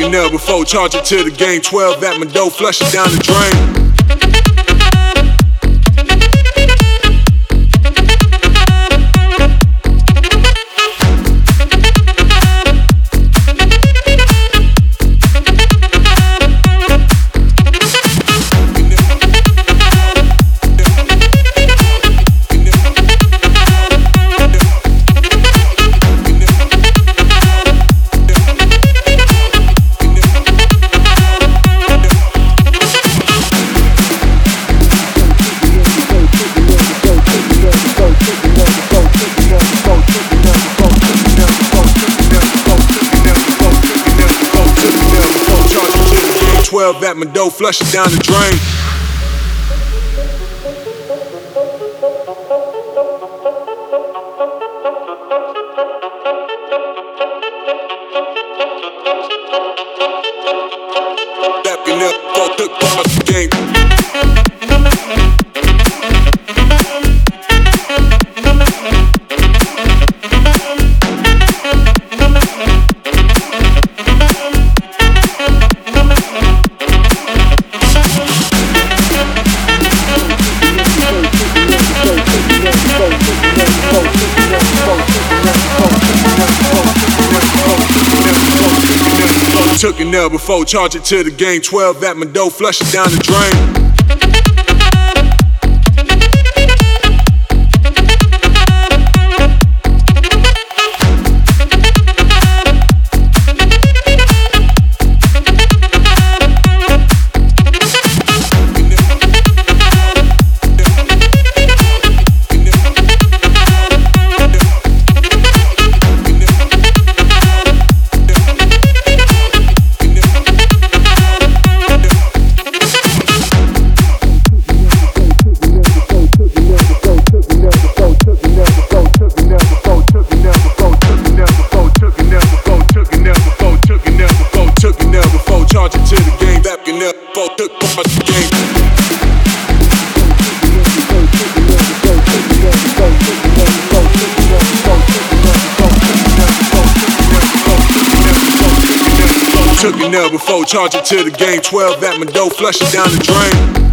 Backing up before charge it to the game. 12 at my dough, flush it down the drain. At my dough, flush it down the drain. Backing up, fuck the game. Took it now before charge it to the game. 12 at my dough, flush it down the drain. Took it now before charge it to the game. 12 at my dough, flush it down the drain.